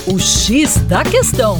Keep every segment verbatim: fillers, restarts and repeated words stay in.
O X da Questão.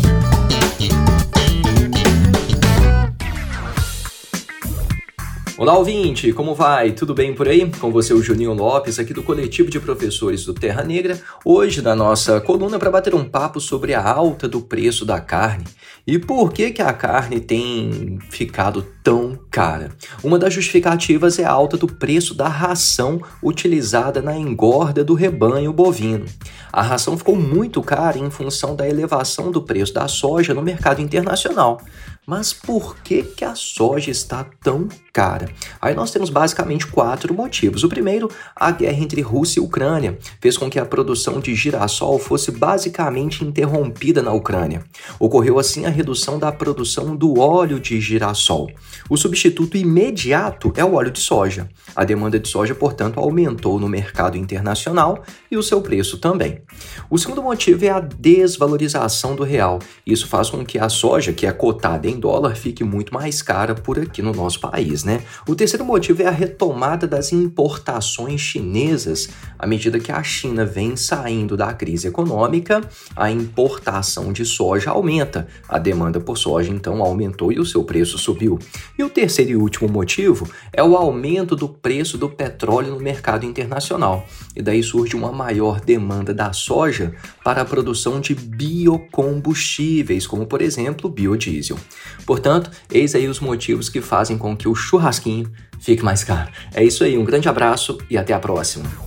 Olá, ouvinte! Como vai? Tudo bem por aí? Com você, o Juninho Lopes, aqui do Coletivo de Professores do Terra Negra, hoje na nossa coluna para bater um papo sobre a alta do preço da carne e por que que a carne tem ficado tão cara. Uma das justificativas é a alta do preço da ração utilizada na engorda do rebanho bovino. A ração ficou muito cara em função da elevação do preço da soja no mercado internacional. Mas por que que a soja está tão cara? Aí nós temos basicamente quatro motivos. O primeiro, a guerra entre Rússia e Ucrânia fez com que a produção de girassol fosse basicamente interrompida na Ucrânia. Ocorreu assim a redução da produção do óleo de girassol. O substituto imediato é o óleo de soja. A demanda de soja, portanto, aumentou no mercado internacional e o seu preço também. O segundo motivo é a desvalorização do real. Isso faz com que a soja, que é cotada em dólar, fique muito mais cara por aqui no nosso país, né? O terceiro motivo é a retomada das importações chinesas. À medida que a China vem saindo da crise econômica, a importação de soja aumenta. A demanda por soja, então, aumentou e o seu preço subiu. E o terceiro e último motivo é o aumento do preço do petróleo no mercado internacional. E daí surge uma maior demanda da soja para a produção de biocombustíveis, como, por exemplo, o biodiesel. Portanto, eis aí os motivos que fazem com que o churrasquinho fique mais caro. É isso aí, um grande abraço e até a próxima.